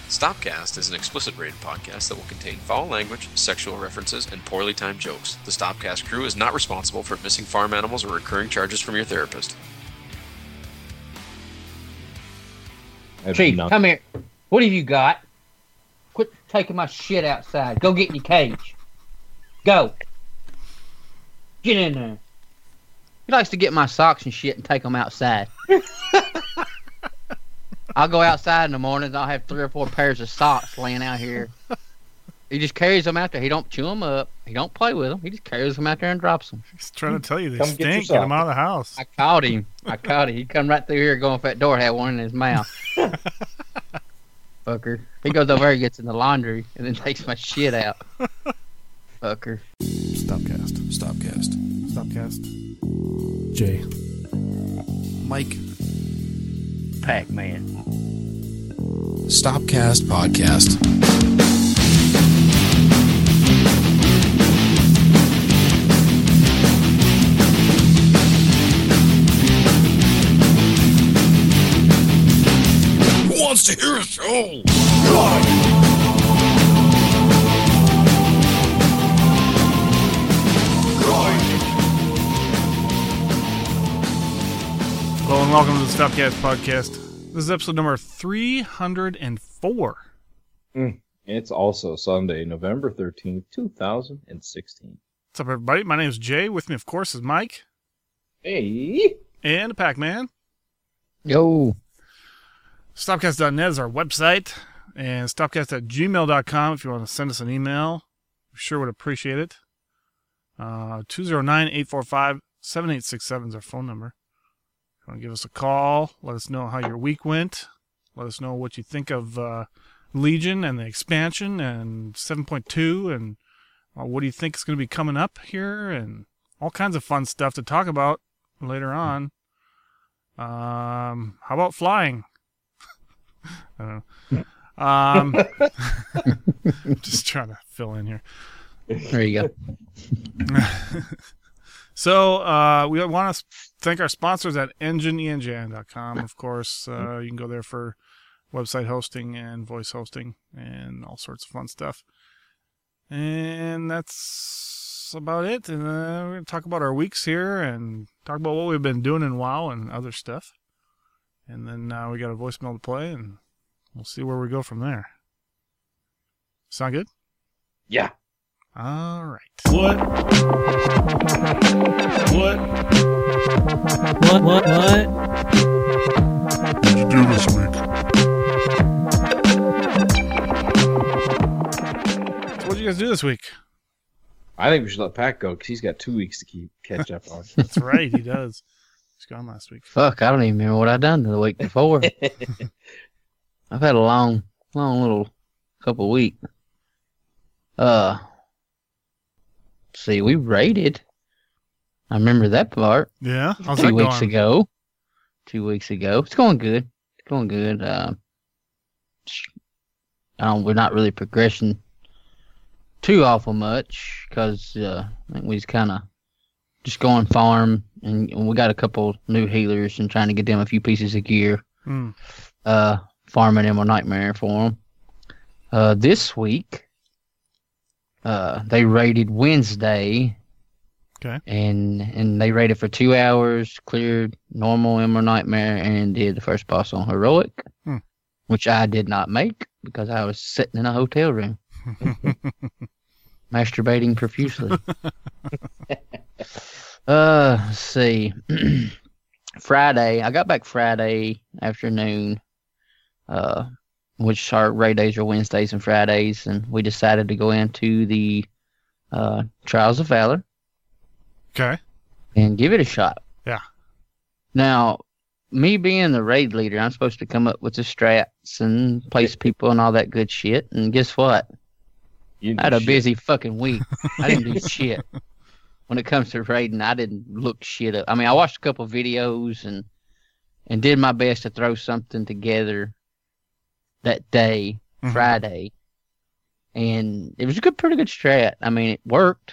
Stopcast is an explicit rated podcast that will contain foul language, sexual references, and poorly timed jokes. The Stopcast crew is not responsible for missing farm animals or recurring charges from your therapist. Chief, come here. What have you got? Quit taking my shit outside. Go get in your cage. Go. Get in there. He likes to get my socks and shit and take them outside. I'll go outside in the mornings. I'll have 3 or 4 pairs of socks laying out here. He just carries them out there. He don't chew them up. He don't play with them. He just carries them out there and drops them. He's trying to tell you they stink. Get them out of the house. I caught him. He'd come right through here going for that door, had one in his mouth. Fucker. He goes over here, gets in the laundry, and then takes my shit out. Fucker. Stopcast. Jay. Mike. Pac-Man. Stopcast Podcast. Who wants to hear a show? Hello and welcome to the Stopcast Podcast. This is episode number 304. It's also Sunday, November 13th, 2016. What's up, everybody? My name is Jay. With me, of course, is Mike. Hey! And Pac-Man. Yo. Stopcast.net is our website. And stopcast@gmail.com if you want to send us an email. We sure would appreciate it. 209-845-7867 is our phone number. If you want to give us a call, let us know how your week went. Let us know what you think of Legion and the expansion and 7.2 and what do you think is going to be coming up here and all kinds of fun stuff to talk about later on. How about flying? I don't know. Just trying to fill in here. There you go. So we want to thank our sponsors at EngineENGN.com. Of course, you can go there for website hosting and voice hosting and all sorts of fun stuff. And that's about it. And we're going to talk about our weeks here and talk about what we've been doing in WoW and other stuff. And then we got a voicemail to play, and we'll see where we go from there. Sound good? Yeah. All right. What did you do this week? So what did you guys do this week? I think we should let Pat go because he's got 2 weeks to catch up on. That's right, he does. He's gone last week. Fuck, I don't even remember what I done the week before. I've had a long little couple weeks. See, we raided. I remember that part. Yeah? How's 2 that weeks going? ago. 2 weeks ago. It's going good. We're not really progressing too awful much because I think we just kind of just going farm and we got a couple new healers and trying to get them a few pieces of gear. Farming them a nightmare for them. This week, they raided Wednesday. Okay. And they raided for 2 hours, cleared normal Emerald Nightmare, and did the first boss on Heroic, which I did not make because I was sitting in a hotel room, masturbating profusely. Let's see. Friday, I got back Friday afternoon, which our raid days are Wednesdays and Fridays, and we decided to go into the Trials of Valor. Okay. And give it a shot. Yeah. Now, me being the raid leader, I'm supposed to come up with the strats and place people and all that good shit. And guess what? I had a busy fucking week. I didn't do shit. When it comes to raiding, I didn't look shit up. I mean, I watched a couple videos and did my best to throw something together that day, Friday. And it was a pretty good strat. I mean, it worked.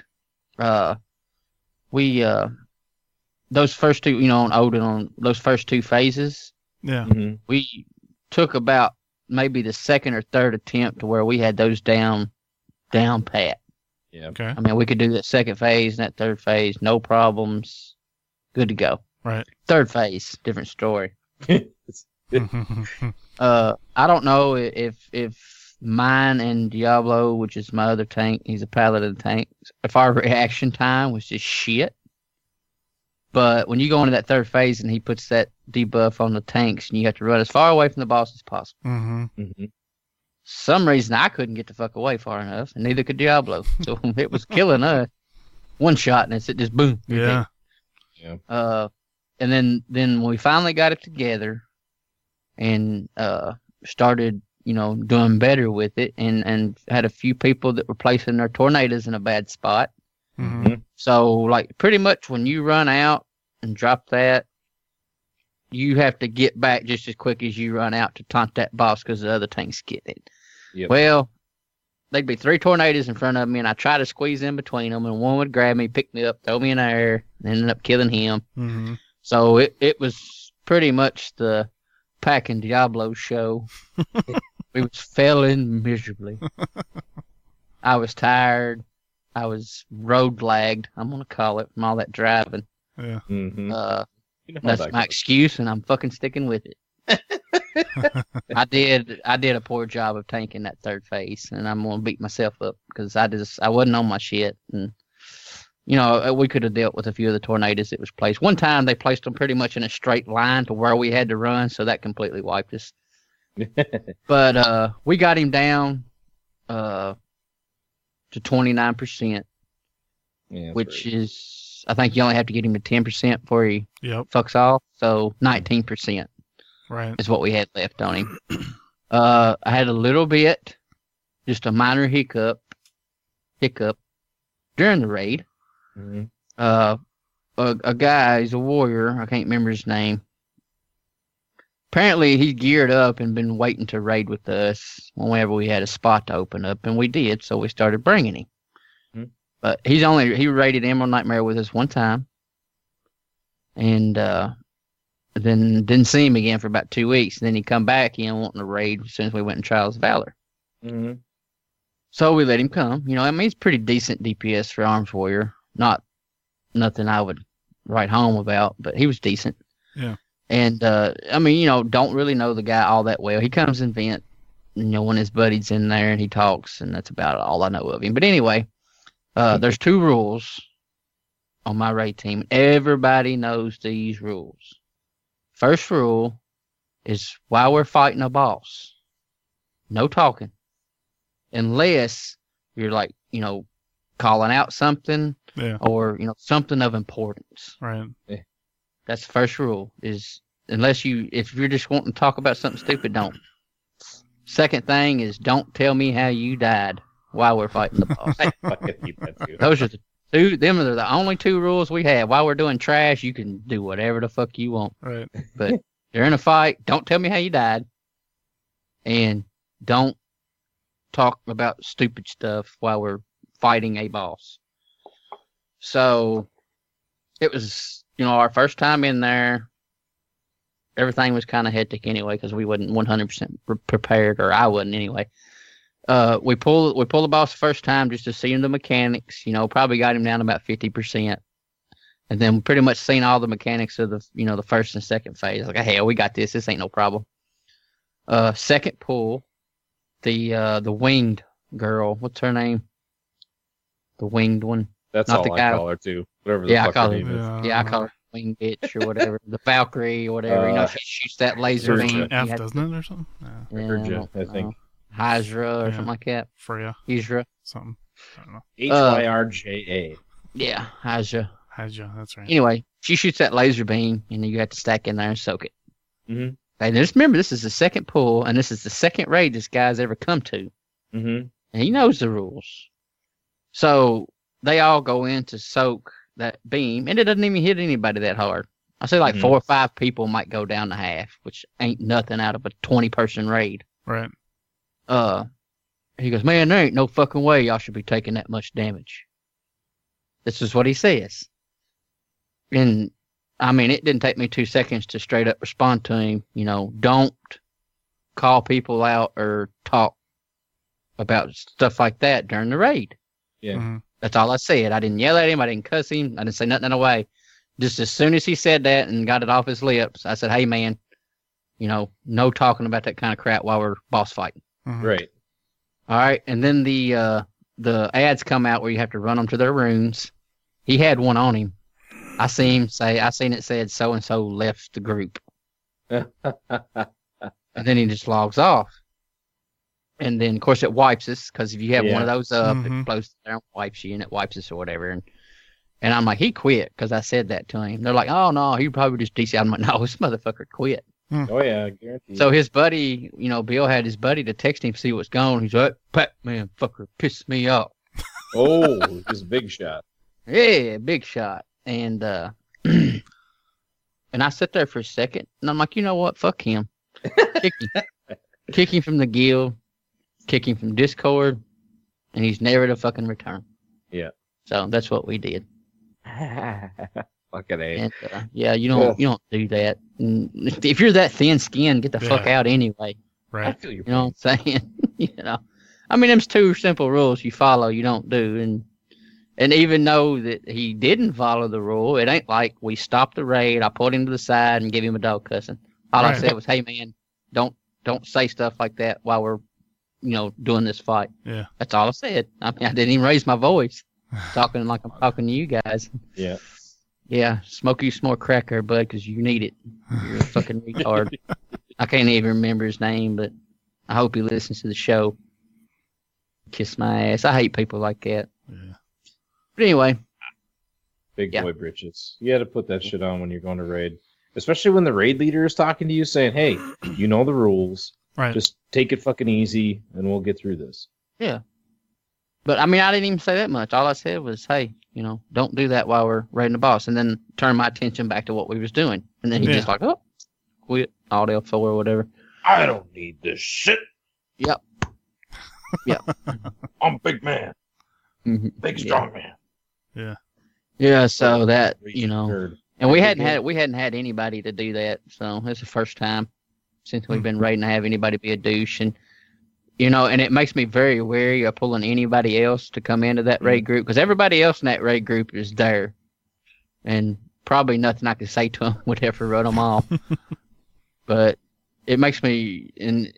We those first two, on Odin, on those first 2 phases, Yeah. we took about maybe the second or third attempt to where we had those down pat. Yeah. Okay. I mean, we could do that second phase and that third phase, no problems, good to go. Right. Third phase, different story. Mm-hmm. I don't know if mine and Diablo, which is my other tank, he's a paladin tank, if our reaction time was just shit. But when you go into that third phase and he puts that debuff on the tanks and you have to run as far away from the boss as possible. Mm-hmm. Some reason I couldn't get the fuck away far enough, and neither could Diablo. So it was killing us. One shot and it just boom. Yeah. And then when we finally got it together and started, doing better with it and had a few people that were placing their tornadoes in a bad spot. Mm-hmm. So like pretty much when you run out and drop that, you have to get back just as quick as you run out to taunt that boss because the other tanks get it. Yep. Well, there'd be 3 tornadoes in front of me, and I try to squeeze in between them, and one would grab me, pick me up, throw me in the air, and ended up killing him. Mm-hmm. So it was pretty much the Pac and Diablo show. We was failing miserably. I was tired. I was road lagged, I'm going to call it, from all that driving. Yeah. Mm-hmm. That's my excuse, and I'm fucking sticking with it. I did a poor job of tanking that third phase, and I'm gonna beat myself up because I wasn't on my shit, and we could have dealt with a few of the tornadoes that was placed. One time they placed them pretty much in a straight line to where we had to run, so that completely wiped us. But we got him down to 29%, which is, I think you only have to get him to 10% before he fucks off. So 19%. Right. Is what we had left on him. I had a little bit, just a minor hiccup during the raid. Mm-hmm. A guy, he's a warrior, I can't remember his name. Apparently he geared up and been waiting to raid with us whenever we had a spot to open up, and we did, so we started bringing him. Mm-hmm. But he raided Emerald Nightmare with us one time. And then didn't see him again for about 2 weeks. And then he come back, wanting to raid as soon as we went in Trials of Valor. Mm-hmm. So we let him come. He's pretty decent DPS for Arms Warrior. Nothing I would write home about, but he was decent. Yeah. And, don't really know the guy all that well. He comes in vent, when his buddy's in there and he talks, and that's about all I know of him. But anyway, there's 2 rules on my raid team. Everybody knows these rules. First rule is while we're fighting a boss, no talking. Unless you're calling out something or, something of importance. Right. That's the first rule is if you're just wanting to talk about something stupid, don't. Second thing is don't tell me how you died while we're fighting the boss. Those are them are the only 2 rules we have. While we're doing trash, you can do whatever the fuck you want. Right. But during a fight, don't tell me how you died. And don't talk about stupid stuff while we're fighting a boss. So it was, our first time in there. Everything was kind of hectic anyway because we wasn't 100% prepared, or I wasn't anyway. We pull the boss the first time just to see the mechanics. Probably got him down about 50%, and then pretty much seen all the mechanics of the the first and second phase. Like, hell, we got this. This ain't no problem. Second pull, the winged girl. What's her name? The winged one. That's not all the I guy. call her too. Whatever the fuck her name is. I call her winged bitch or whatever. The Valkyrie or whatever. She shoots that laser beam. F, doesn't it, or something? Yeah, I think. Hydra or something like that. Freya. Hydra. Something. I don't know. Hyrja. Yeah, Hydra. Hydra, that's right. Anyway, she shoots that laser beam, and then you have to stack in there and soak it. Mm-hmm. And just remember, this is the second pull, and this is the second raid this guy's ever come to. Mm-hmm. And he knows the rules. So they all go in to soak that beam, and it doesn't even hit anybody that hard. I say 4 or 5 people might go down to half, which ain't nothing out of a 20-person raid. Right. He goes, man, there ain't no fucking way y'all should be taking that much damage. This is what he says. And, it didn't take me 2 seconds to straight up respond to him, don't call people out or talk about stuff like that during the raid. Yeah. Mm-hmm. That's all I said. I didn't yell at him. I didn't cuss him. I didn't say nothing in a way. Just as soon as he said that and got it off his lips, I said, hey, man, no talking about that kind of crap while we're boss fighting. Mm-hmm. Right. All right. And then the ads come out where you have to run them to their rooms. He had one on him. I seen it said so-and-so left the group. And then he just logs off. And then, of course, it wipes us because if you have one of those up, Mhm. it blows down, wipes you, and it wipes us or whatever. And I'm like, he quit because I said that to him. They're like, oh, no, he probably just DC. I'm like, no, this motherfucker quit. Oh, yeah, guaranteed. So his buddy, Bill had his buddy to text him to see what's going on. He's like, Pac-Man fucker pissed me off. Oh, he's a big shot. Yeah, big shot. And and I sit there for a second, and I'm like, you know what? Fuck him. Kick him from the guild, kick him from Discord, and he's never to fucking return. Yeah. So that's what we did. Fucking A. And yeah, you don't do that. And if you're that thin-skinned, get the fuck out anyway. I Right. feel your You know what I'm saying? I mean, there's two simple rules you follow, you don't do, and even though that he didn't follow the rule, it ain't like we stopped the raid. I pulled him to the side and gave him a dog cussing. All I Right. said was, "Hey man, don't say stuff like that while we're, doing this fight." Yeah. That's all I said. I mean, I didn't even raise my voice, talking like I'm talking to you guys. Yeah. Yeah, smoke you some more crack there, bud, because you need it. You're a fucking retard. I can't even remember his name, but I hope he listens to the show. Kiss my ass. I hate people like that. Yeah. But anyway, Big Yeah. boy britches. You had to put that shit on when you're going to raid. Especially when the raid leader is talking to you saying, hey, you know the rules. Right. Just take it fucking easy and we'll get through this. but I mean, I didn't even say that much. All I said was, hey, don't do that while we're raiding the boss, and then turn my attention back to what we was doing. And then he Yeah. just like, oh, quit, all L4 or whatever. I don't need this shit. Yep. I'm a big man. Mhm. Big, Yeah. strong man. Yeah, so that, Nerd. and we hadn't had anybody to do that, so it's the first time since we've been raiding to have anybody be a douche, and and it makes me very wary of pulling anybody else to come into that raid group because everybody else in that raid group is there, and probably nothing I could say to them would ever run them off. But it makes me,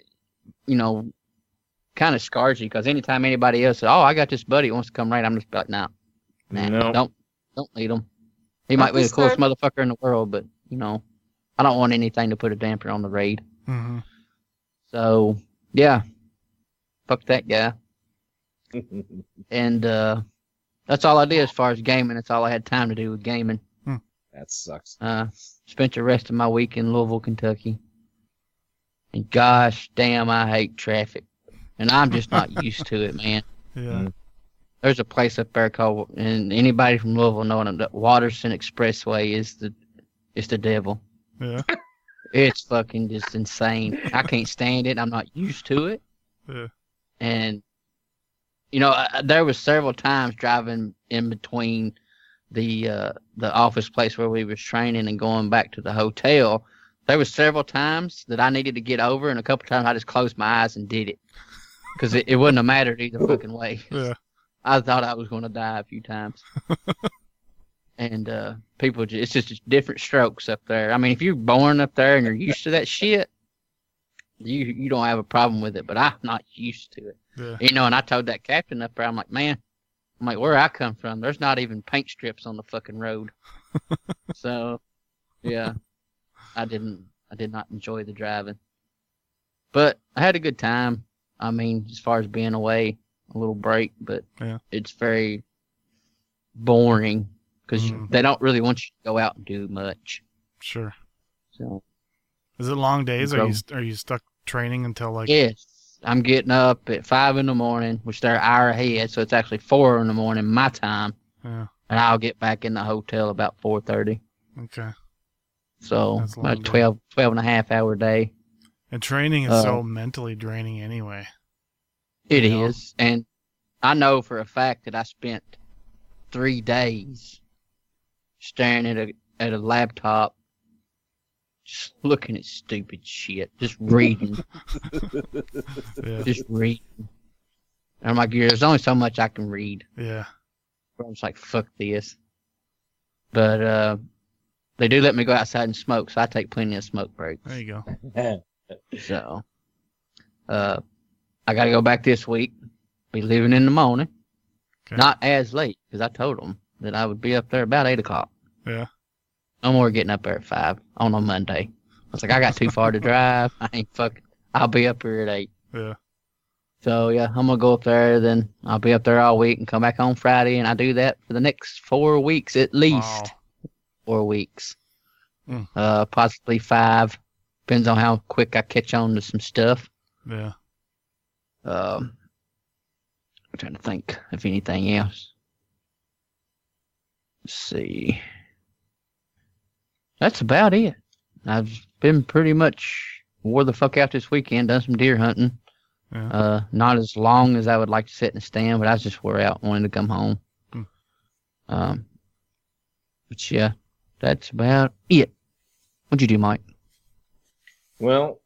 kind of scars you because anytime anybody else says, "Oh, I got this buddy who wants to come raid," I'm just like, "Nah, No. don't need him. He might be the coolest motherfucker in the world, but I don't want anything to put a damper on the raid." Mm-hmm. So yeah, fuck that guy. And that's all I did as far as gaming. That's all I had time to do with gaming. That sucks. Spent the rest of my week in Louisville, Kentucky. And gosh damn, I hate traffic. And I'm just not used to it, man. Yeah. There's a place up there called, and anybody from Louisville knowing that Waterston Expressway is the devil. Yeah. It's fucking just insane. I can't stand it. I'm not used to it. Yeah. And there was several times driving in between the office place where we was training and going back to the hotel. There was several times that I needed to get over, and a couple times I just closed my eyes and did it because it wouldn't have mattered either fucking way. Yeah. I thought I was going to die a few times. And it's just different strokes up there. I mean, if you're born up there and you're used to that shit, you don't have a problem with it. But I'm not used to it. Yeah. And I told that captain up there, I'm like, man, where I come from, there's not even paint strips on the fucking road. So, yeah, I did not enjoy the driving. But I had a good time. I mean, as far as being away, a little break, but Yeah. it's very boring because Mhm. they don't really want you to go out and do much. Sure. So, Is it long days? Bro. Are you stuck training until like? yes, I'm getting up at 5 a.m, which they're an hour ahead, so it's actually 4 a.m. my time, Yeah. and I'll get back in the hotel about 4:30. Okay. So That's a long about day. 12 and a half hour day. And training is so mentally draining anyway. It You know? is, and I know for a fact that I spent 3 days staring at a laptop, just looking at stupid shit, just reading, Yeah. just reading. And I'm like, there's only so much I can read. Yeah. I'm just like, fuck this. But they do let me go outside and smoke, so I take plenty of smoke breaks. There you go. So, I got to go back this week. Be leaving in the morning. Okay. Not as late, because I told them that I would be up there about 8 o'clock. Yeah. No more getting up there at 5 on a Monday. I was like, I got too far to drive. I ain't fucking. I'll be up here at 8. Yeah. So, yeah, I'm going to go up there. Then I'll be up there all week and come back on Friday. And I do that for the next 4 weeks at least. Wow. 4 weeks. Mm. Possibly 5. Depends on how quick I catch on to some stuff. Yeah. I'm trying to think of anything else. Let's see. That's about it. I've been pretty much wore the fuck out this weekend, done some deer hunting. Yeah. Not as long as I would like to sit and stand, but I just wore out, wanting to come home. But yeah, that's about it. What'd you do, Mike? Well,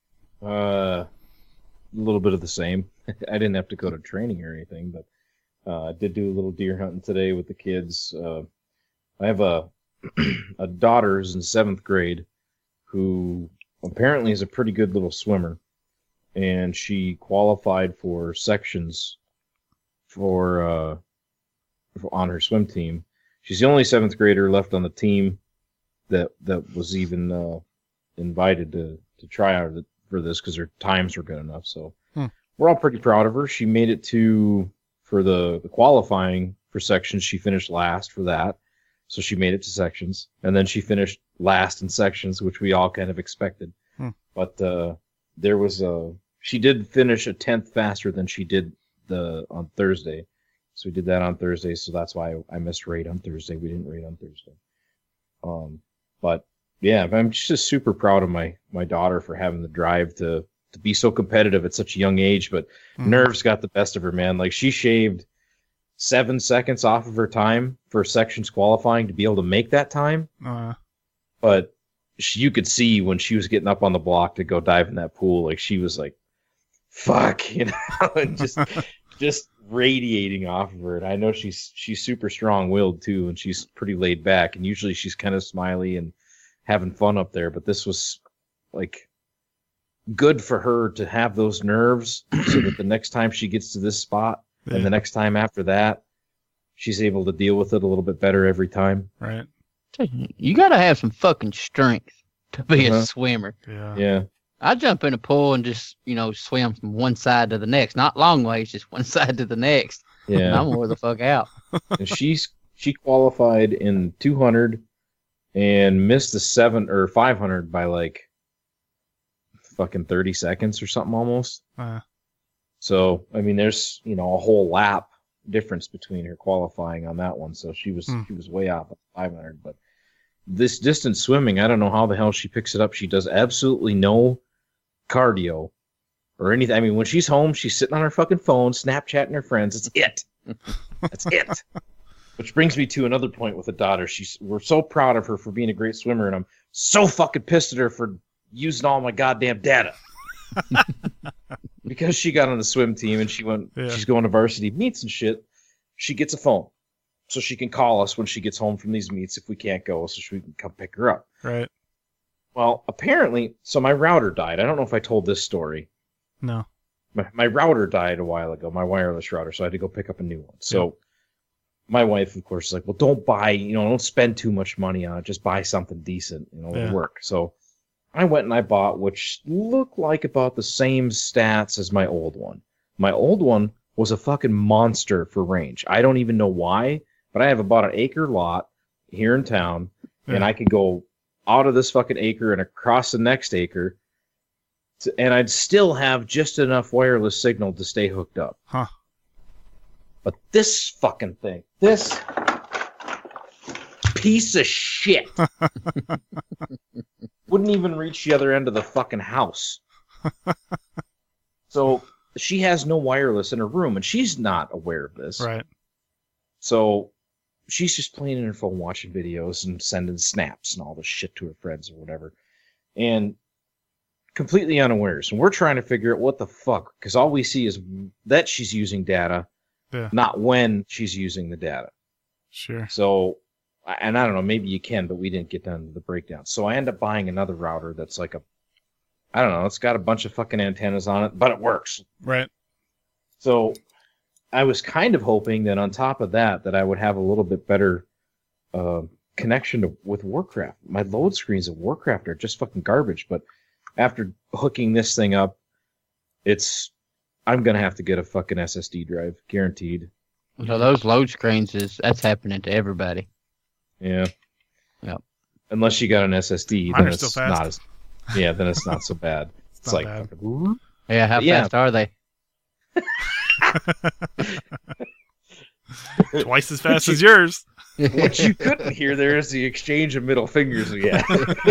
a little bit of the same. I didn't have to go to training or anything, but I did do a little deer hunting today with the kids. I have a daughter who's in 7th grade who apparently is a pretty good little swimmer, and she qualified for sections for on her swim team. She's the only 7th grader left on the team that was even invited to try out for this because her times were good enough. So we're all pretty proud of her. She made it for the qualifying for sections. She finished last for that. So she made it to sections. And then she finished last in sections, which we all kind of expected. But she did finish a 10th faster than she did on Thursday. So we did that on Thursday. So that's why I missed raid on Thursday. We didn't raid on Thursday. But yeah, I'm just super proud of my daughter for having the drive to be so competitive at such a young age. But nerves got the best of her, man. Like, she shaved 7 seconds off of her time for sections qualifying to be able to make that time. But you could see when she was getting up on the block to go dive in that pool, like, she was like, fuck, you know, and just radiating off of her. And I know she's super strong-willed too, and she's pretty laid back, and usually she's kind of smiley and having fun up there, but this was like good for her to have those nerves so that the next time she gets to this spot and the next time after that, she's able to deal with it a little bit better every time. Right. You gotta have some fucking strength to be a swimmer. Yeah. Yeah. I jump in a pool and just, swim from one side to the next. Not long ways, just one side to the next. Yeah. And I'm wore the fuck out. And she qualified in 200 and missed the 7 or 500 by like fucking 30 seconds or something almost. So, I mean, there's, a whole lap difference between her qualifying on that one. So she was way off at 500. But this distance swimming, I don't know how the hell she picks it up. She does absolutely no cardio or anything. I mean, when she's home, she's sitting on her fucking phone, Snapchatting her friends. It's it. That's it. Which brings me to another point with the daughter. We're so proud of her for being a great swimmer, and I'm so fucking pissed at her for using all my goddamn data. Because she got on the swim team and she's going to varsity meets and shit. She gets a phone so she can call us when she gets home from these meets if we can't go, so we can come pick her up. Right. Well, apparently, so my router died. I don't know if I told this story. No. My router died a while ago, my wireless router, so I had to go pick up a new one. So my wife, of course, is like, well, don't spend too much money on it. Just buy something decent, it'll work. So I went and I bought, which looked like about the same stats as my old one. My old one was a fucking monster for range. I don't even know why, but I have about an acre lot here in town, and I could go out of this fucking acre and across the next acre, and I'd still have just enough wireless signal to stay hooked up. Huh. But this fucking thing, this piece of shit wouldn't even reach the other end of the fucking house. So she has no wireless in her room, and she's not aware of this. Right. So she's just playing in her phone, watching videos and sending snaps and all this shit to her friends or whatever. and completely unawares. And we're trying to figure out what the fuck, because all we see is that she's using data, not when she's using the data. Sure. So, and I don't know, maybe you can, but we didn't get down to the breakdown. So I end up buying another router that's like I don't know, it's got a bunch of fucking antennas on it, but it works. Right. So I was kind of hoping that on top of that I would have a little bit better connection with Warcraft. My load screens of Warcraft are just fucking garbage, but after hooking this thing up, I'm going to have to get a fucking SSD drive, guaranteed. So those load screens, that's happening to everybody. Yeah. Yep. Unless you got an SSD, Mine then are it's still fast. not as then it's not so bad. It's like bad. fucking, Yeah, how fast are they? Twice as fast as yours. what you couldn't hear there is the exchange of middle fingers we had.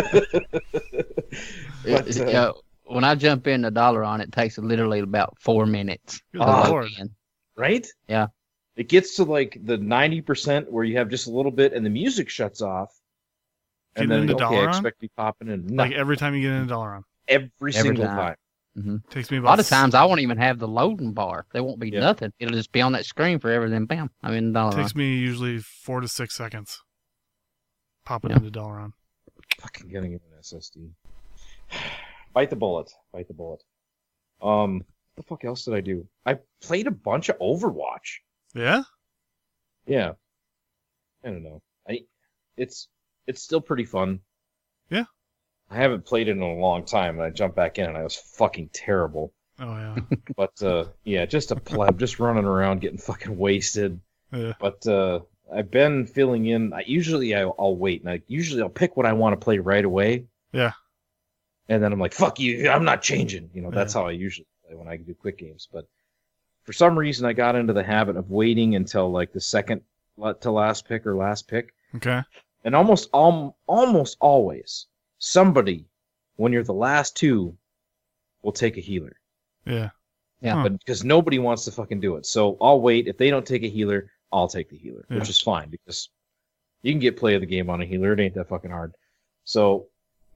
But, when I jump in the Dalaran, it takes literally about 4 minutes. Good to load Lord. in. Right? Yeah. It gets to like the 90% where you have just a little bit and the music shuts off. And Getting then, into okay, I Dalaran? expect to be popping in. Like every time you get into Dalaran. Every single time. time. Mm-hmm. Takes me A about lot of times I won't even have the loading bar. There won't be Yeah. nothing. It'll just be on that screen forever. Then bam, I'm in Dalaran. Takes me usually 4 to 6 seconds. Popping Yeah. into Dalaran. Fucking getting an SSD. Bite the bullet. Bite the bullet. What the fuck else did I do? I played a bunch of Overwatch. Yeah? Yeah. I don't know. It's still pretty fun. Yeah. I haven't played it in a long time, and I jumped back in, and I was fucking terrible. Oh, yeah. But, yeah, just a pleb, just running around getting fucking wasted. Yeah. But, I've been filling in. I'll wait, and I'll pick what I want to play right away. Yeah. And then I'm like, fuck you, I'm not changing. That's how I usually play when I do quick games. But for some reason, I got into the habit of waiting until, like, the second to last pick or last pick. Okay. And almost always, somebody, when you're the last two, will take a healer. Yeah. Yeah. But because nobody wants to fucking do it. So I'll wait. If they don't take a healer, I'll take the healer, Yeah. which is fine because you can get play of the game on a healer. It ain't that fucking hard. So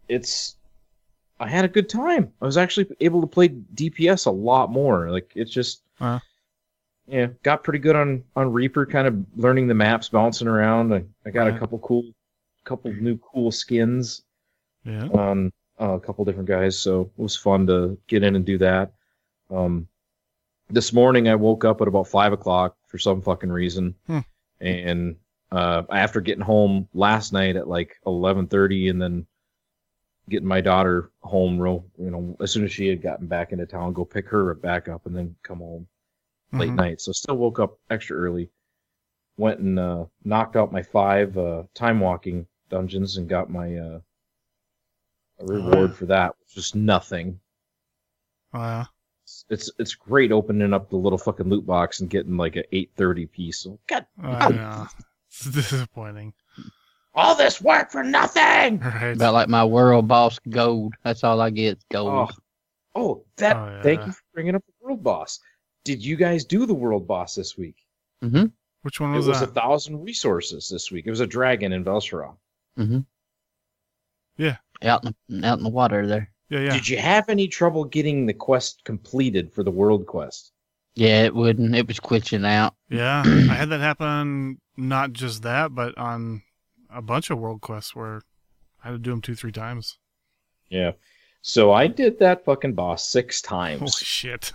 I had a good time. I was actually able to play DPS a lot more. Like, it's just, yeah, got pretty good on Reaper, kind of learning the maps, bouncing around. I got a couple new cool skins Yeah. on a couple different guys, so it was fun to get in and do that. This morning I woke up at about 5 o'clock for some fucking reason, and after getting home last night at like 11:30, and then getting my daughter home as soon as she had gotten back into town, go pick her back up, and then come home late night. So still woke up extra early, went and knocked out my 5 time walking dungeons and got my a reward for that, which is nothing. Oh, yeah. It's great opening up the little fucking loot box and getting like an 830 piece. So, God, Yeah. It's disappointing. all this work for nothing. Right. About like my world boss gold. That's all I get. Gold. Thank you for bringing up the world boss. Did you guys do the world boss this week? Mm-hmm. Which one It was was that? 1,000 resources this week. It was a dragon in Velshara. Mm-hmm. Yeah. Out in the water there. Yeah. Did you have any trouble getting the quest completed for the world quest? Yeah, it wouldn't. It was glitching out. Yeah. I had that happen, not just that, but on a bunch of world quests where I had to do them 2-3 times. Yeah. So I did that fucking boss 6 Holy times. shit.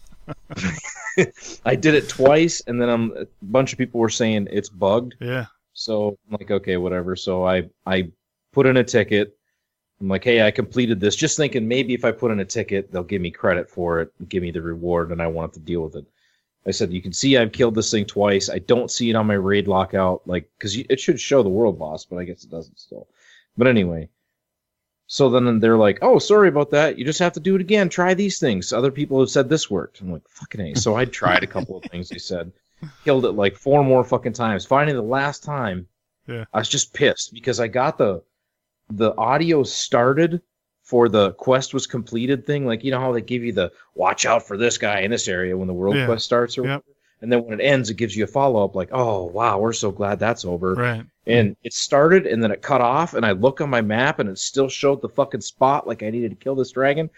I did it twice, and then a bunch of people were saying it's bugged. Yeah. So I'm like, okay, whatever. So I put in a ticket. I'm like, hey, I completed this, just thinking maybe if I put in a ticket, they'll give me credit for it, give me the reward, and I won't have to deal with it. I said, you can see I've killed this thing twice. I don't see it on my raid lockout, because it should show the world boss, but I guess it doesn't still. But anyway, so then they're like, oh, sorry about that. You just have to do it again. Try these things. Other people have said this worked. I'm like, fucking A. So I tried a couple of things they said. Killed it like 4 more fucking times. Finally, the last time, Yeah. I was just pissed because I got the audio started for the quest was completed thing. Like, you know how they give you the watch out for this guy in this area when the world Yeah. quest starts or Yep. whatever? And then when it ends, it gives you a follow-up like, oh, wow, we're so glad that's over. Right. And it started, and then it cut off, and I look on my map, and it still showed the fucking spot like I needed to kill this dragon.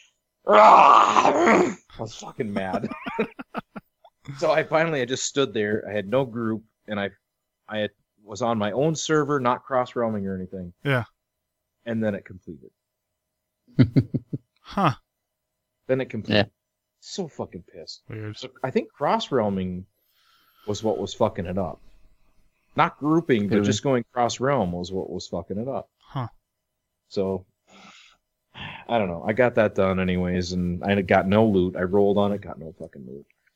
I was fucking mad. So I just stood there. I had no group, and I was on my own server, not cross-realming or anything. Yeah. And then it completed. Huh. Then it completed. Yeah. So fucking pissed. Weird. So I think cross-realming was what was fucking it up. Not grouping, but just going cross-realm was what was fucking it up. Huh. So, I don't know. I got that done anyways, and I got no loot. I rolled on it, got no fucking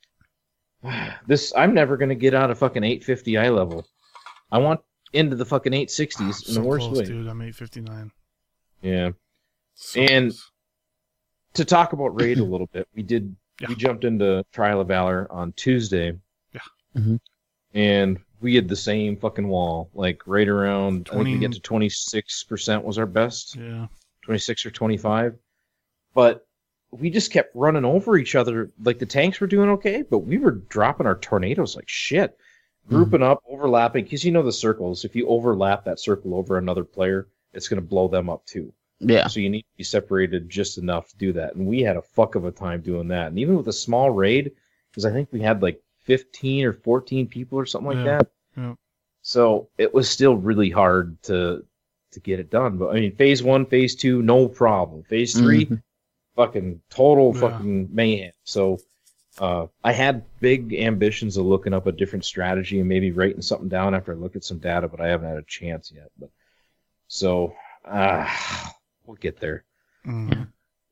loot. I'm never going to get out of fucking 850 eye level. I want into the fucking 860s in the worst close, way. Dude, I'm 859. Yeah. So And close. to talk about Raid a little bit, we Yeah. jumped into Trial of Valor on Tuesday. Yeah. Mhm. And we had the same fucking wall, like right around, I think we 20 get to 26% was our best, Yeah. 26 or 25. But we just kept running over each other. Like the tanks were doing okay, but we were dropping our tornadoes like shit. Grouping up, overlapping, because you know the circles. If you overlap that circle over another player, it's going to blow them up too. Yeah. So you need to be separated just enough to do that. And we had a fuck of a time doing that. And even with a small raid, because I think we had like 15 or 14 people or something like that. Yeah. So it was still really hard to get it done. But I mean, phase 1, phase 2, no problem. Phase 3, fucking total fucking mayhem. So I had big ambitions of looking up a different strategy and maybe writing something down after I look at some data, but I haven't had a chance yet. But so we'll get there. Mm.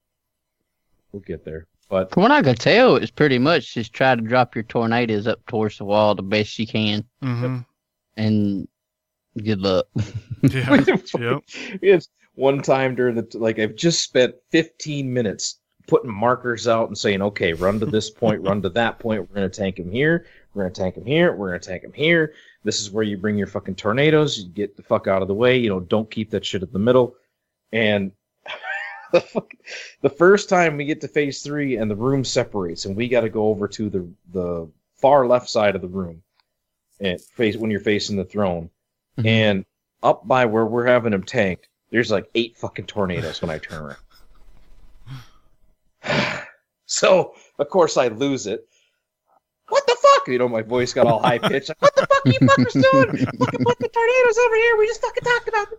We'll get there. But From what I could tell, it's pretty much just try to drop your tornadoes up towards the wall the best you can, Mm-hmm. and good luck. Yeah. Yep. it's one time during the I've just spent 15 minutes putting markers out and saying, okay, run to this point, run to that point. We're going to tank him here. We're going to tank him here. We're going to tank him here. This is where you bring your fucking tornadoes. You get the fuck out of the way. You know, don't keep that shit at the middle. And the first time we get to phase 3 and the room separates and we got to go over to the far left side of the room and when you're facing the throne. Mhm. And up by where we're having him tanked, there's like 8 fucking tornadoes when I turn around. So, of course, I lose it. What the fuck? You know, my voice got all high pitched. Like, what the fuck are you fuckers doing? Fucking put the tornadoes over here. We just fucking talked about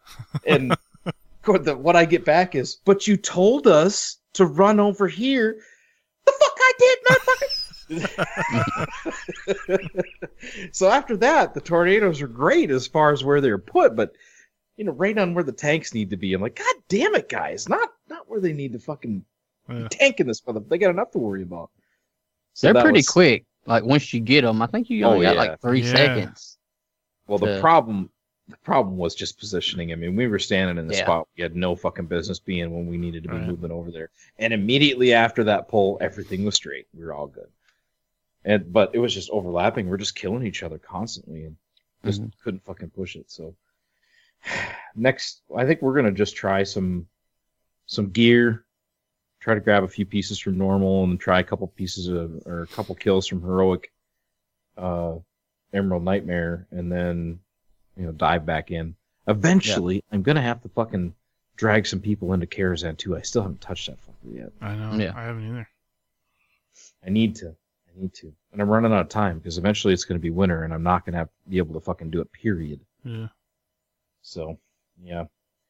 it. And what I get back is, but you told us to run over here. The fuck I did, motherfucker. So after that, the tornadoes are great as far as where they're put, but you know, right on where the tanks need to be. I'm like, God damn it, guys, not where they need to fucking be tanking this mother. They got enough to worry about. So They're that pretty was- quick. Like once you get them, I think you only got yeah. like 3 Yeah. seconds. Well, the problem was just positioning. I mean, we were standing in the Yeah. spot we had no fucking business being when we needed to be Right. moving over there. And immediately after that pull, everything was straight. We were all good. But it was just overlapping. We're just killing each other constantly and just couldn't fucking push it. So next, I think we're gonna just try some gear. Try to grab a few pieces from normal and try a couple pieces or a couple kills from heroic Emerald Nightmare, and then dive back in. Eventually, I'm gonna have to fucking drag some people into Karazhan too. I still haven't touched that fucker yet. I know. Yeah. I haven't either. I need to, and I'm running out of time because eventually it's gonna be winter, and I'm not gonna be able to fucking do it. Period. Yeah. So, yeah.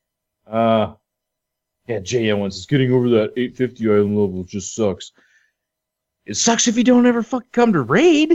Yeah, Jay Owens is getting over that 850 island level just sucks. It sucks if you don't ever fucking come to raid.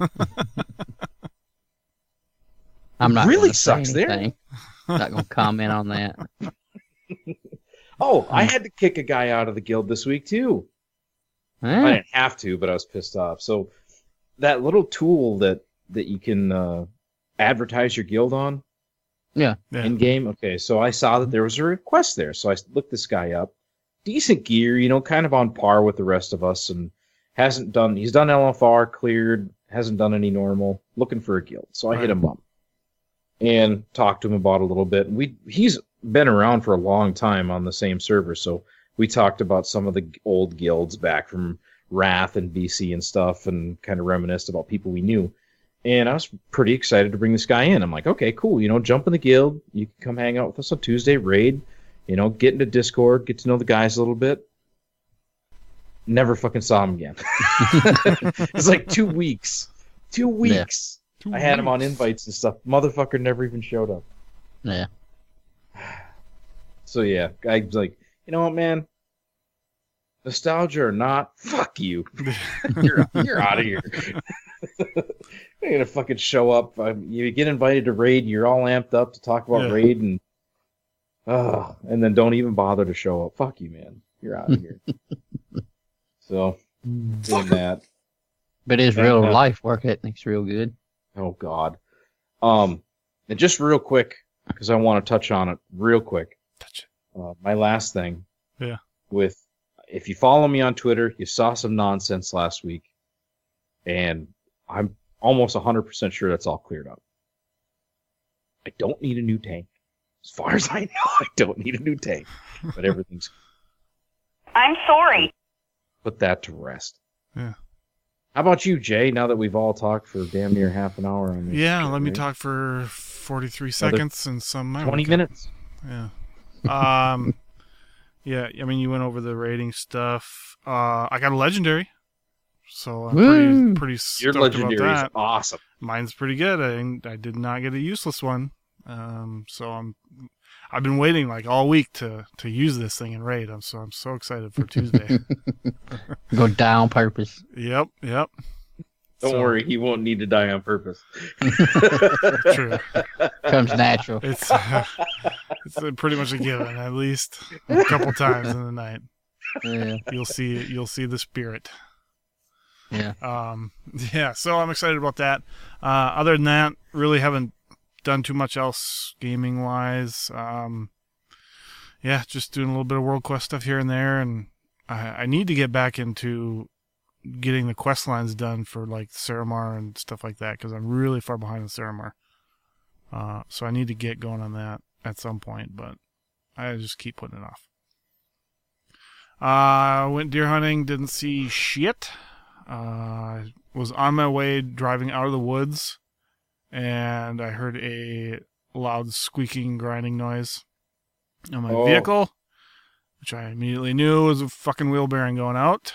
I'm not really gonna say sucks there. anything. Not gonna comment on that. Oh, I had to kick a guy out of the guild this week too. I Eh, didn't have to, but I was pissed off. So that little tool that you can advertise your guild on Yeah. in game. Okay, so I saw that there was a request there, so I looked this guy up. Decent gear, kind of on par with the rest of us, and he's done LFR, cleared, hasn't done any normal. Looking for a guild, so I hit him up and talked to him about a little bit. And he's been around for a long time on the same server, so we talked about some of the old guilds back from Wrath and BC and stuff, and kind of reminisced about people we knew. And I was pretty excited to bring this guy in. I'm like, okay, cool. Jump in the guild. You can come hang out with us on Tuesday, raid. Get into Discord, get to know the guys a little bit. Never fucking saw him again. It's like 2 weeks. 2 weeks. Yeah. I had him on invites and stuff. Motherfucker never even showed up. Yeah. So yeah, I was like, you know what, man? Nostalgia or not, fuck you. You're out of here. You're gonna fucking show up. You get invited to raid, you're all amped up to talk about raid, and then don't even bother to show up. Fuck you, man. You're out of here. So doing that. But his real life work ethic's real good. Oh God. And just real quick, because I want to touch on it real quick. My last thing. Yeah. If you follow me on Twitter, you saw some nonsense last week, and I'm almost 100% sure that's all cleared up. I don't need a new tank. As far as I know, I don't need a new tank. But everything's... I'm sorry. Put that to rest. Yeah. How about you, Jay, now that we've all talked for damn near half an hour on this? Yeah, show, let me right? talk for 43 seconds and some... 20 minutes. Yeah. Yeah, I mean, you went over the rating stuff. I got a legendary, so I'm pretty stoked Your legendary about is that. awesome. Mine's pretty good. I did not get a useless one, so I've been waiting like all week to use this thing in raid. I'm so excited for Tuesday. Go die on purpose. Yep. Don't worry, he won't need to die on purpose. True. Comes natural. It's pretty much a given, at least a couple times in the night. Yeah. You'll see the spirit. Yeah. Yeah, so I'm excited about that. Other than that, really haven't done too much else gaming wise. Yeah, just doing a little bit of World Quest stuff here and there, and I need to get back into getting the quest lines done for like Saramar and stuff like that, because I'm really far behind in Saramar. So I need to get going on that at some point, but I just keep putting it off. Went deer hunting, didn't see shit. Was on my way driving out of the woods, and I heard a loud squeaking, grinding noise on my vehicle, which I immediately knew was a fucking wheel bearing going out.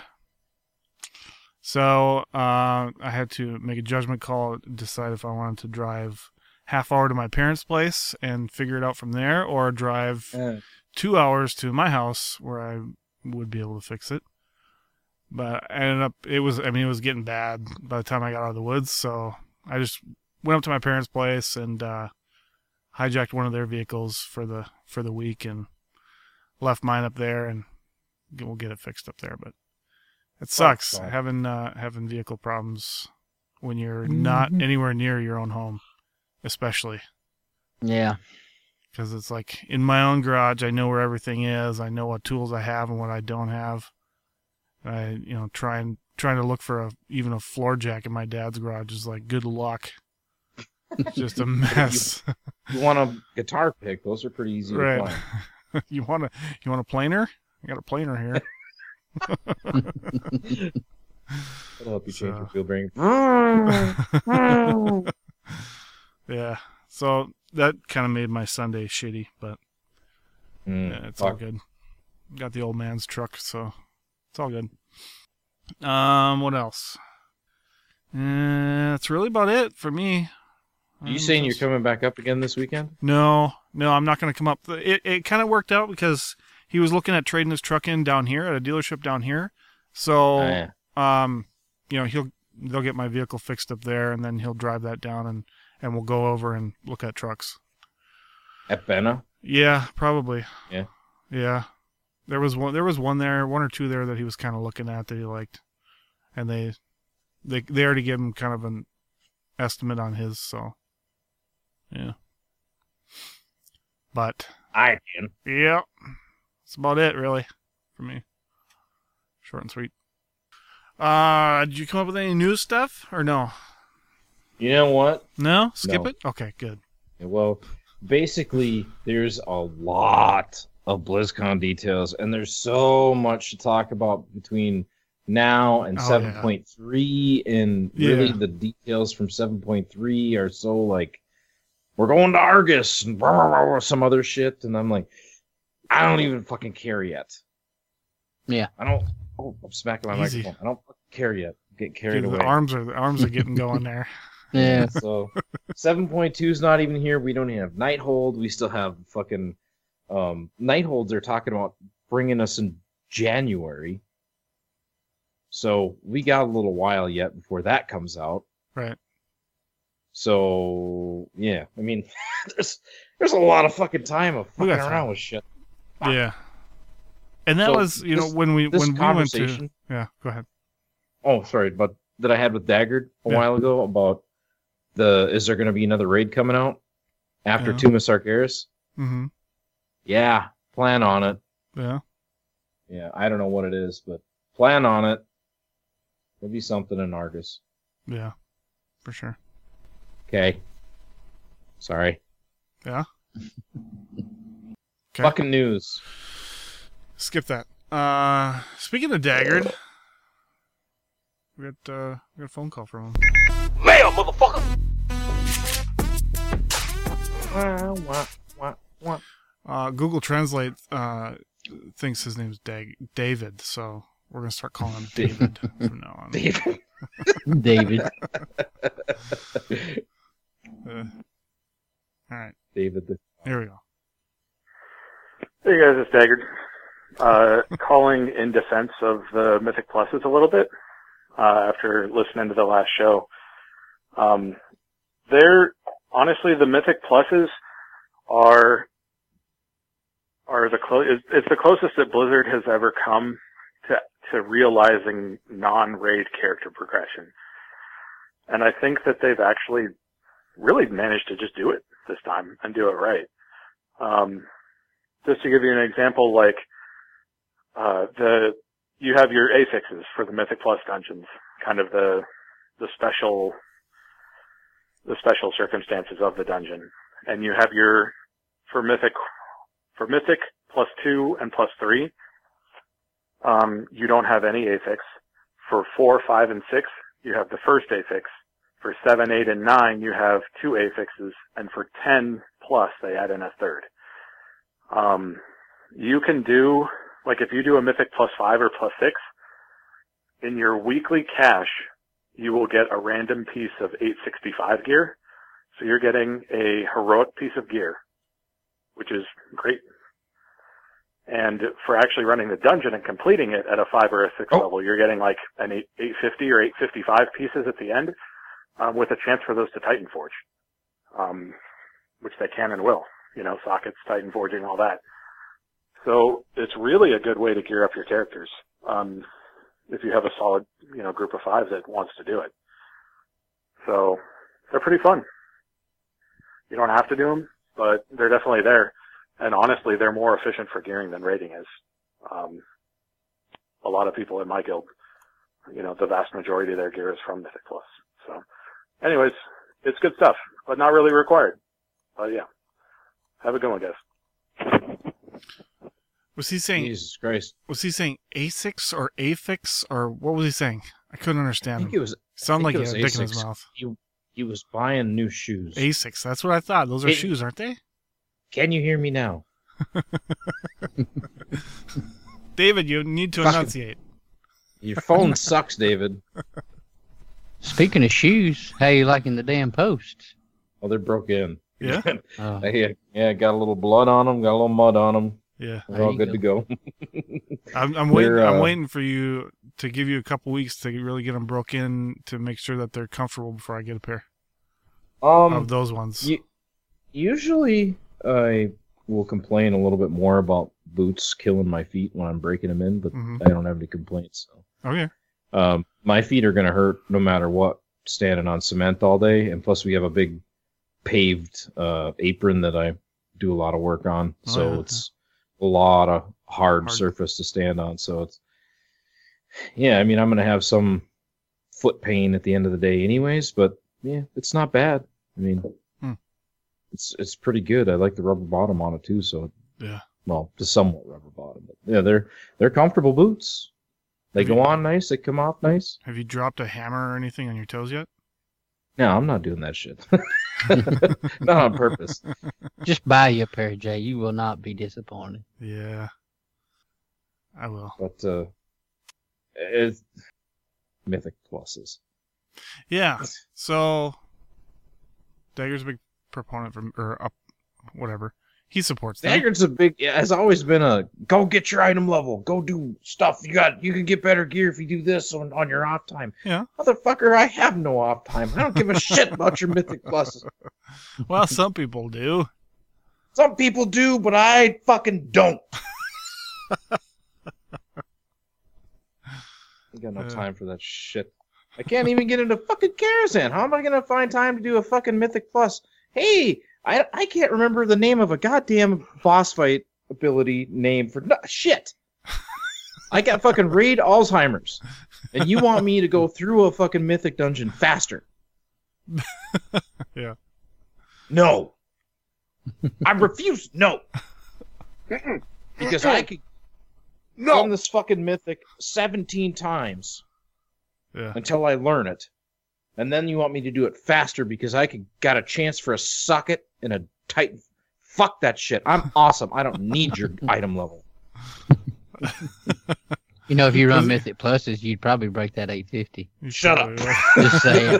So I had to make a judgment call, decide if I wanted to drive half hour to my parents' place and figure it out from there, or drive 2 hours to my house where I would be able to fix it. But I ended up, it was getting bad by the time I got out of the woods, so I just went up to my parents' place and hijacked one of their vehicles for the week and left mine up there, and we'll get it fixed up there. But it sucks having vehicle problems when you're not anywhere near your own home, especially. Yeah. Because it's like in my own garage, I know where everything is. I know what tools I have and what I don't have. I trying to look for even a floor jack in my dad's garage is like good luck. It's just a mess. You want a guitar pick? Those are pretty easy to find. You want a planer? I got a planer here. That'll help you change your wheel bearing. Yeah. So that kind of made my Sunday shitty, but yeah, it's all good. Got the old man's truck, so it's all good. What else? That's really about it for me. Are you saying you're coming back up again this weekend? No, I'm not going to come up. It kind of worked out because he was looking at trading his truck in down here at a dealership down here. So, they'll get my vehicle fixed up there, and then he'll drive that down, and we'll go over and look at trucks. At Benna? Yeah, probably. Yeah. Yeah. There was one or two there that he was kind of looking at that he liked, and they already gave him kind of an estimate on his, so yeah. But I can. Yeah, that's about it really for me. Short and sweet. Did you come up with any news stuff or no? You know what? No? Skip No. it? Okay, good. Well, basically, there's a lot of BlizzCon details, and there's so much to talk about between now and Oh, 7.3, and really the details from 7.3 are so like, we're going to Argus and blah, blah, blah, some other shit, and I'm like, I don't even fucking care yet. Yeah. I don't. Oh, I'm smacking my Easy. microphone. I don't fucking care yet. Get carried Dude, away. the arms are getting going there. Yeah. So 7.2 is not even here. We don't even have Nighthold. We still have fucking Nightholds are talking about bringing us in January. So we got a little while yet before that comes out. Right. So yeah, I mean, there's a lot of fucking time of We fucking got around time. with shit. Yeah. And that So was, when we went to. Yeah, go ahead. Oh, sorry, but that I had with Daggard a Yeah. while ago about is there going to be another raid coming out after Yeah. Tomb of Sargeras? Mm-hmm. Yeah, plan on it. Yeah. Yeah, I don't know what it is, but plan on it. There'll be something in Argus. Yeah. For sure. Okay. Sorry. Yeah. Okay. Fucking news. Skip that. Speaking of Daggard, we got a phone call from him. Mail, motherfucker! Google Translate thinks his name's David, so we're gonna start calling him David from now on. David. David. All right, David. here we go. Hey guys, it's Daggard. Calling in defense of the Mythic Pluses a little bit, after listening to the last show. Honestly, the Mythic Pluses are it's the closest that Blizzard has ever come to realizing non-raid character progression. And I think that they've actually really managed to just do it this time and do it right. Just to give you an example, like, you have your affixes for the Mythic Plus dungeons, kind of the special circumstances of the dungeon. And you have for Mythic +2 and +3, you don't have any affix. For 4, 5, and 6, you have the first affix. For 7, 8, and 9, you have 2 affixes. And for 10+, they add in a third. You can do, like if you do a Mythic +5 or +6, in your weekly cache, you will get a random piece of 865 gear. So you're getting a heroic piece of gear, which is great. And for actually running the dungeon and completing it at a 5 or a 6 level, you're getting like an 850 or 855 pieces at the end, with a chance for those to Titan Forge, which they can and will. Sockets, Titan Forging, all that. So it's really a good way to gear up your characters, if you have a solid, group of 5 that wants to do it. So they're pretty fun. You don't have to do them, but they're definitely there. And honestly, they're more efficient for gearing than raiding is. A lot of people in my guild, the vast majority of their gear is from Mythic Plus. So anyways, it's good stuff, but not really required. But yeah. Have a good one, guys. Was he saying? Jesus Christ. Was he saying ASICs or affix or what was he saying? I couldn't understand. I think him. it was. Sounded like he it had a was dick in his ASICs. mouth. He was buying new shoes. ASICs. That's what I thought. Those are shoes, aren't they? Can you hear me now? David, you need to enunciate. Your phone sucks, David. Speaking of shoes, how you liking the damn posts? Oh, they're broke in. Yeah? Oh, Yeah, got a little blood on them, got a little mud on them. Yeah. They're all good to go. I'm waiting. I'm waiting for you to give you a couple weeks to really get them broke in to make sure that they're comfortable before I get a pair of those ones. Usually, I will complain a little bit more about boots killing my feet when I'm breaking them in, but I don't have any complaints. So. Okay. My feet are gonna hurt no matter what, standing on cement all day, and plus we have a big paved apron that I do a lot of work on, so it's a lot of hard surface to stand on. So it's, yeah, I mean, I'm gonna have some foot pain at the end of the day, anyways. But yeah, it's not bad. I mean, it's pretty good. I like the rubber bottom on it too. So yeah, well, the somewhat rubber bottom, but yeah, they're comfortable boots. They go on nice. They come off nice. Have you dropped a hammer or anything on your toes yet? No, I'm not doing that shit. Not on purpose. Just buy you a pair, Jay. You will not be disappointed. Yeah. I will. But it's Mythic Pluses. Yeah. So Dagger's a big proponent whatever. He supports that. Dagger's has always been a go get your item level, go do stuff. You can get better gear if you do this on your off time. Yeah. Motherfucker, I have no off time. I don't give a shit about your Mythic Pluses. Well, some people do. Some people do, but I fucking don't. I got no time for that shit. I can't even get into fucking Karazhan. How am I gonna find time to do a fucking Mythic Plus? Hey, I can't remember the name of a goddamn boss fight ability name for shit. I got fucking Raid Alzheimer's, and you want me to go through a fucking Mythic dungeon faster? Yeah. No. I refuse. No. Because I could run this fucking Mythic 17 times until I learn it. And then you want me to do it faster because I got a chance for a socket and a Titan. Fuck that shit. I'm awesome. I don't need your item level. You know, if you run Mythic Pluses, you'd probably break that 850. Shut up. Just saying.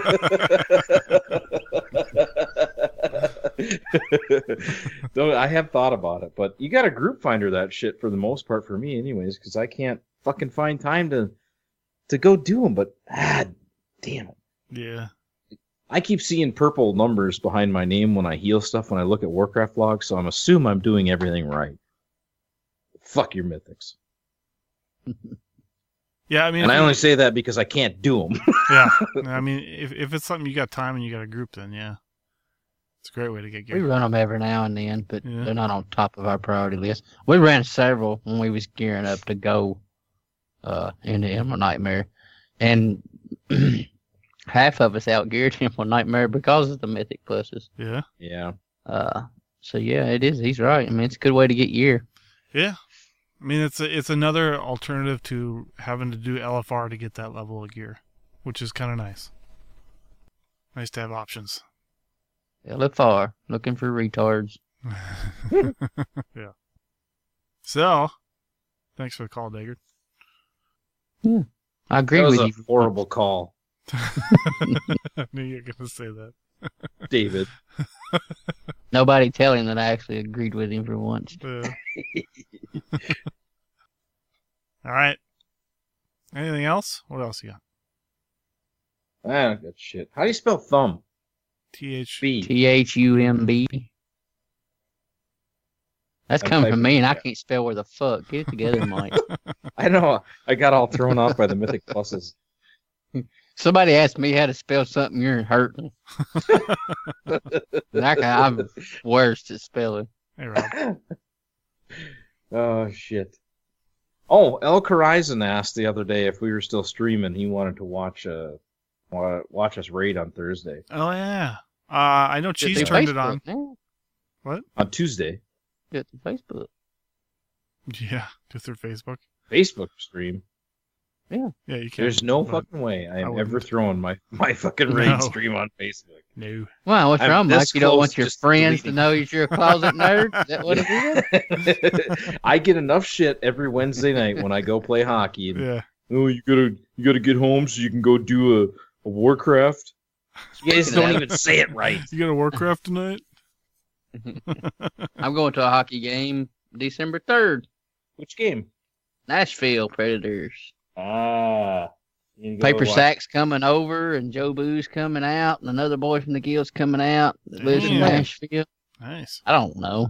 I have thought about it, but you got to group finder that shit for the most part for me anyways, because I can't fucking find time to go do them, but damn it. Yeah. I keep seeing purple numbers behind my name when I heal stuff when I look at Warcraft logs, so I'm assuming I'm doing everything right. Fuck your Mythics. Yeah, I mean, and I only say that because I can't do them. Yeah, I mean, if it's something you got time and you got a group, then yeah, it's a great way to get gear. We run them every now and then, but they're not on top of our priority list. We ran several when we was gearing up to go into Emerald Nightmare, and half of us outgeared Emerald Nightmare because of the Mythic Pluses. Yeah. Yeah. So yeah, it is. He's right. I mean, it's a good way to get gear. Yeah. I mean, it's another alternative to having to do LFR to get that level of gear, which is kind of nice. Nice to have options. LFR, looking for retards. Yeah. So, thanks for the call, Dagger. Yeah, I agree with you. That was a horrible call. I knew you were going to say that. David. Nobody tell him that I actually agreed with him for once. All right. Anything else? What else you got? I don't got shit. How do you spell thumb? THB. THUMB. That's coming from me, and I can't spell where the fuck. Get it together, Mike. I know. I got all thrown off by the Mythic Pluses. Somebody asked me how to spell something, you're hurting. I'm worst at spelling. Hey, Rob. Oh, shit. Oh, El Horizon asked the other day if we were still streaming. He wanted to watch us raid on Thursday. Oh, yeah. I know Cheese turned it on. Now. What? On Tuesday. Do it through Facebook. Yeah, do through Facebook. Facebook stream. Yeah. Yeah, you can. There's no fucking way I am ever throwing my fucking raid stream on Facebook. No. Wow, what's wrong, Mike? You don't want your just friends to deleting. know you're a closet nerd? Is that what it is? I get enough shit every Wednesday night when I go play hockey. And, Yeah. oh, you gotta get home so you can go do a Warcraft. You guys don't even say it right. You got a Warcraft tonight? I'm going to a hockey game December 3rd. Which game? Nashville Predators. Ah. Paper Sack's coming over, and Joe Boo's coming out, and another boy from the guild's coming out that lives in Nashville. Nice. I don't know.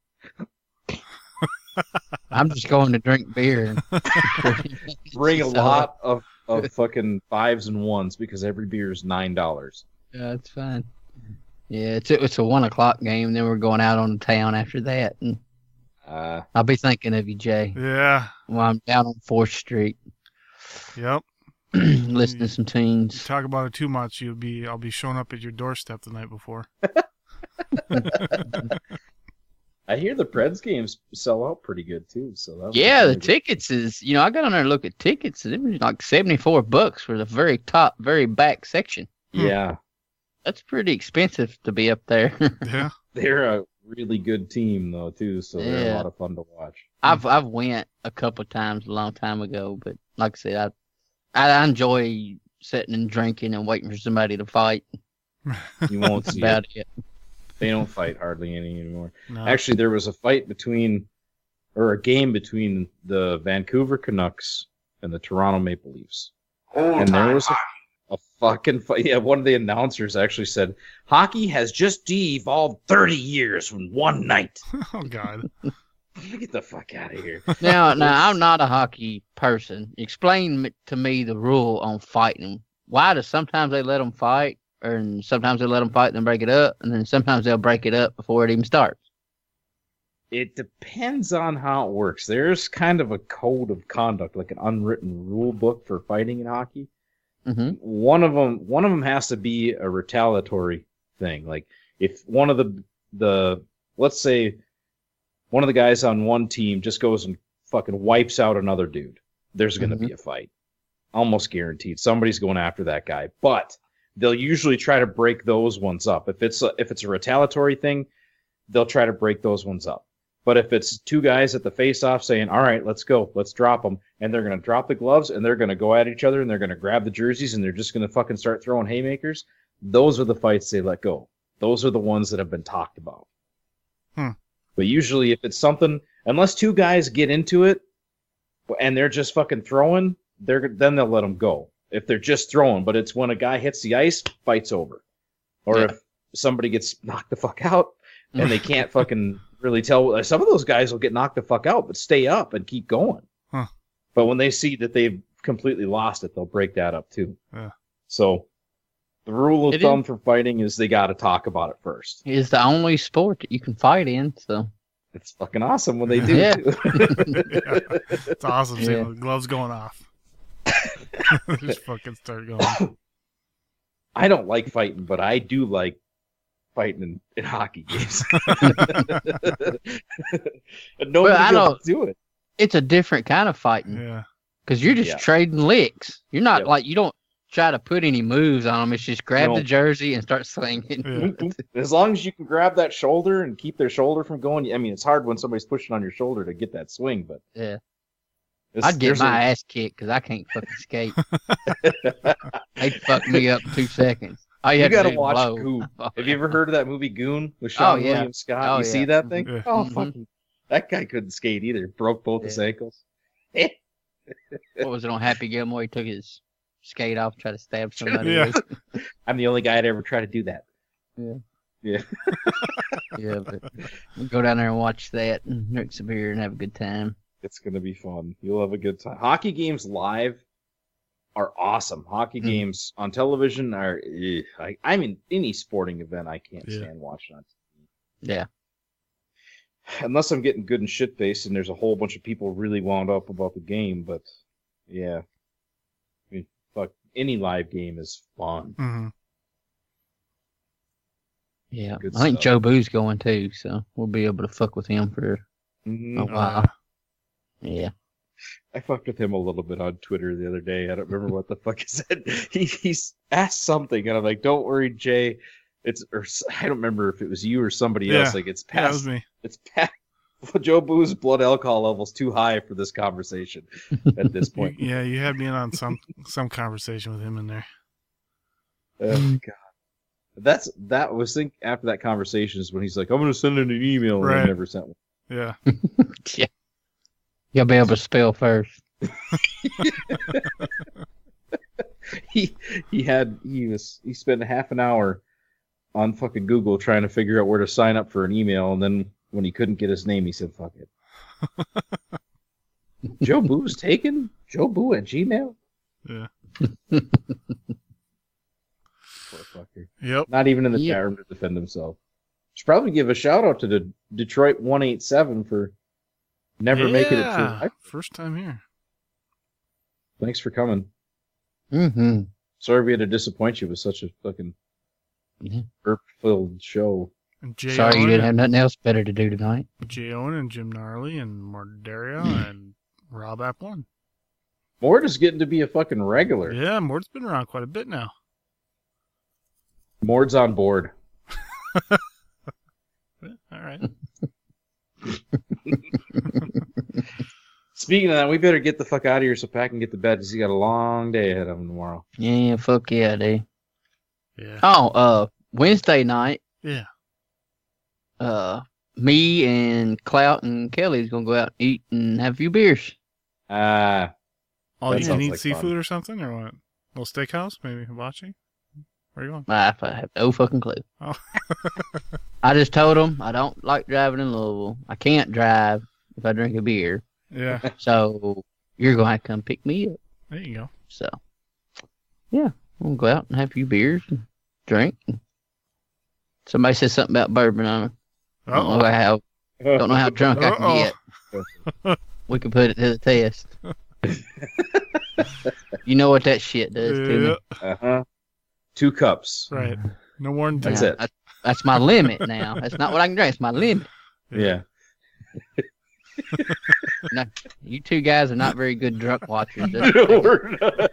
I'm just going to drink beer. Bring a lot of fucking 5s and 1s because every beer is $9. Yeah, that's fine. Yeah, it's a 1:00 game, and then we're going out on the town after that. And I'll be thinking of you, Jay. Yeah. While I'm down on 4th Street. Yep. Listening to some tunes. Talk about it too much, I'll be showing up at your doorstep the night before. I hear the Preds games sell out pretty good too. So that yeah, the tickets is, I got on there to look at tickets, and it was like $74 for the very top, very back section. Yeah, that's pretty expensive to be up there. Yeah, they're a really good team though too, so they're a lot of fun to watch. I've went a couple times a long time ago, but like I said, I enjoy sitting and drinking and waiting for somebody to fight. You won't see about it. They don't fight hardly any anymore. no. Actually, there was a game between the Vancouver Canucks and the Toronto Maple Leafs. And there was a fucking fight. Yeah, one of the announcers actually said, hockey has just de-evolved 30 years from one night. Oh, God. Get the fuck out of here. Now, I'm not a hockey person. Explain to me the rule on fighting. Why do sometimes they let them fight, and sometimes they let them fight and then break it up, and then sometimes they'll break it up before it even starts? It depends on how it works. There's kind of a code of conduct, like an unwritten rule book for fighting in hockey. Mm-hmm. One of them has to be a retaliatory thing. Like if one of the let's say one of the guys on one team just goes and fucking wipes out another dude, there's going to be a fight. Almost guaranteed. Somebody's going after that guy. But they'll usually try to break those ones up. If it's a retaliatory thing, they'll try to break those ones up. But if it's two guys at the face-off saying, all right, let's go, let's drop them, and they're going to drop the gloves, and they're going to go at each other, and they're going to grab the jerseys, and they're just going to fucking start throwing haymakers, those are the fights they let go. Those are the ones that have been talked about. But usually if it's something, unless two guys get into it, and they're just fucking throwing, then they'll let them go. If they're just throwing, but it's when a guy hits the ice, fight's over. Or if somebody gets knocked the fuck out, and they can't fucking really tell. Some of those guys will get knocked the fuck out, but stay up and keep going. But when they see that they've completely lost it, they'll break that up too. Yeah. So the rule of thumb for fighting is they got to talk about it first. It's the only sport that you can fight in, so it's fucking awesome when they do. Yeah. It's awesome seeing the gloves going off. Just fucking start going. I don't like fighting, but I do like fighting in hockey games. Nobody else do it. It's a different kind of fighting. Yeah. Because you're just trading licks. You're not like, you don't try to put any moves on them. It's just grab the jersey and start slinging. Yeah. As long as you can grab that shoulder and keep their shoulder from going. I mean, it's hard when somebody's pushing on your shoulder to get that swing, but yeah. I'd get my ass kicked because I can't fucking skate. They'd fuck me up in 2 seconds. You gotta watch Goon. Have you ever heard of that movie Goon with Sean William Scott? See that thing? Yeah. Oh, fucking. That guy couldn't skate either. Broke both his ankles. What was it on Happy Gilmore? He took his skate off, tried to stab somebody. Yeah. I'm the only guy that ever tried to do that. Yeah. Yeah, but we'll go down there and watch that and drink some beer and have a good time. It's going to be fun. You'll have a good time. Hockey games live are awesome. Hockey games on television are... I mean, any sporting event I can't stand watching on TV. Yeah. Unless I'm getting good and shit-faced and there's a whole bunch of people really wound up about the game, but yeah. I mean, fuck, any live game is fun. Mm-hmm. Yeah. Good I think stuff. Joe Boo's going too, so we'll be able to fuck with him for a while. Yeah. I fucked with him a little bit on Twitter the other day. I don't remember what the fuck he said. He's asked something, and I'm like, "Don't worry, Jay. I don't remember if it was you or somebody else. Like it's past. Yeah, it was me. It's past. Joe Boo's blood alcohol level's too high for this conversation at this point. Yeah, you had me in on some conversation with him in there. Oh God, that was after that conversation is when he's like, "I'm going to send in an email," and I never sent one. Yeah. Yeah. You'll be able to spell first. He spent half an hour on fucking Google trying to figure out where to sign up for an email, and then when he couldn't get his name, he said, "Fuck it." Joe Boo's taken? Joe Boo at Gmail? Yeah. Poor fucker. Yep. Not even in the chat room to defend himself. Should probably give a shout out to the Detroit 187 for never making it through. First time here. Thanks for coming. Mm-hmm. Sorry we had to disappoint you with such a fucking burp-filled show. And Jay Sorry you Owen didn't have nothing else better to do tonight. Jay Owen and Jim Gnarly and Mardaria and Rob Applin. Mort is getting to be a fucking regular. Yeah, Mort's been around quite a bit now. Mort's on board. Yeah, all right. Speaking of that, we better get the fuck out of here so Pat can get to bed because he got a long day ahead of him tomorrow. Yeah, fuck yeah, dude. Yeah. Oh, Wednesday night, Yeah. me and Clout and Kelly's gonna go out and eat and have a few beers. All That you sounds can eat like seafood fun. or something, or what? Little steakhouse, maybe hibachi? Where are you going? I have no fucking clue. Oh. I just told them I don't like driving in Louisville. I can't drive if I drink a beer. Yeah. So you're gonna have to come pick me up. There you go. So yeah, we'll go out and have a few beers and drink. Somebody said something about bourbon on it. Uh-oh. Don't know how drunk I can get. We can put it to the test. You know what that shit does to me. Uh-huh. 2 cups. Right. No more than That's 10. it. That's my limit now. That's not what I can drink. It's my limit. Yeah. No, you two guys are not very good drunk watchers. No, we're not.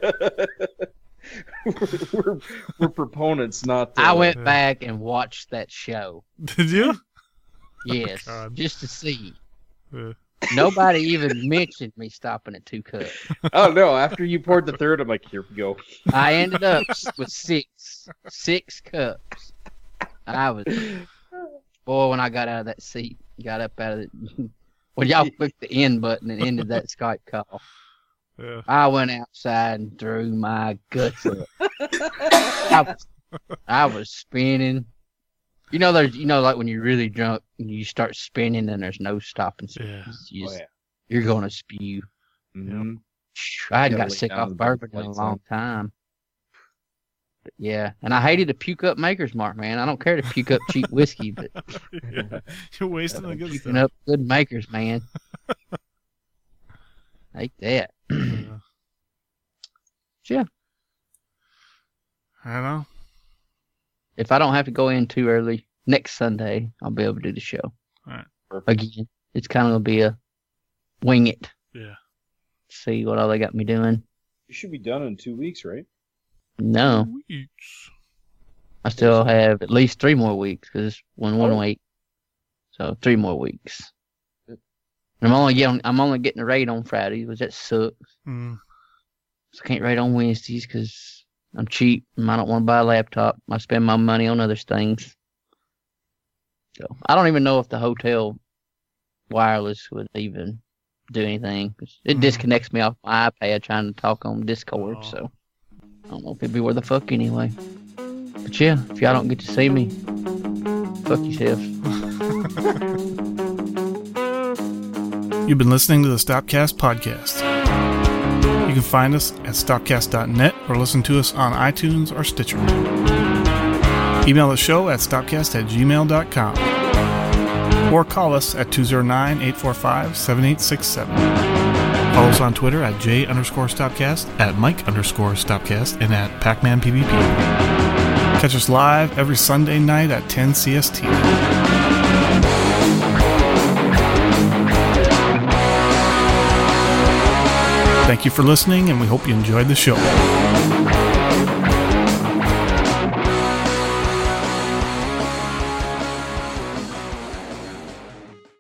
we're proponents, not. I went back and watched that show. Did you? Yes, God. just to see. Uh, Nobody even mentioned me stopping at 2 cups. Oh no! After you poured the third, I'm like, here we go. I ended up with 6 cups. I was, boy, when I got out of that seat, got up out of it. When y'all clicked the end button and ended that Skype call, yeah. I went outside and threw my guts up. I was spinning. Like when you're really drunk and you start spinning and there's no stopping. Yeah. You're gonna spew. Mm-hmm. I hadn't Gotta got lay sick down off and bourbon put the in a lights long on. time. But yeah, and I hated to puke up Maker's Mark, man. I don't care to puke up cheap whiskey, but Yeah. You're wasting the good puking stuff. up good Makers, man. Like that. Yeah. Yeah. I don't know. If I don't have to go in too early next Sunday, I'll be able to do the show. All right. Again, it's kind of gonna be a wing it. Yeah. See what all they got me doing. You should be done in 2 weeks, right? No, Weeks. I still have at least 3 more weeks because it's 1 Oh. week, so 3 more weeks. And I'm only getting a raid on Fridays, which that sucks. Mm. So I can't raid on Wednesdays because I'm cheap and I don't want to buy a laptop. I spend my money on other things. So I don't even know if the hotel wireless would even do anything. 'Cause it disconnects me off my iPad trying to talk on Discord. Oh. So I don't know if it'd be worth the fuck anyway. But yeah, if y'all don't get to see me, fuck yourselves. You've been listening to the Stopcast podcast. You can find us at stopcast.net or listen to us on iTunes or Stitcher. Email the show at stopcast@gmail.com or call us at 209-845-7867. Follow us on Twitter at J_Stopcast, at Mike_Stopcast, and at PacmanPvP. Catch us live every Sunday night at 10 CST. Thank you for listening, and we hope you enjoyed the show.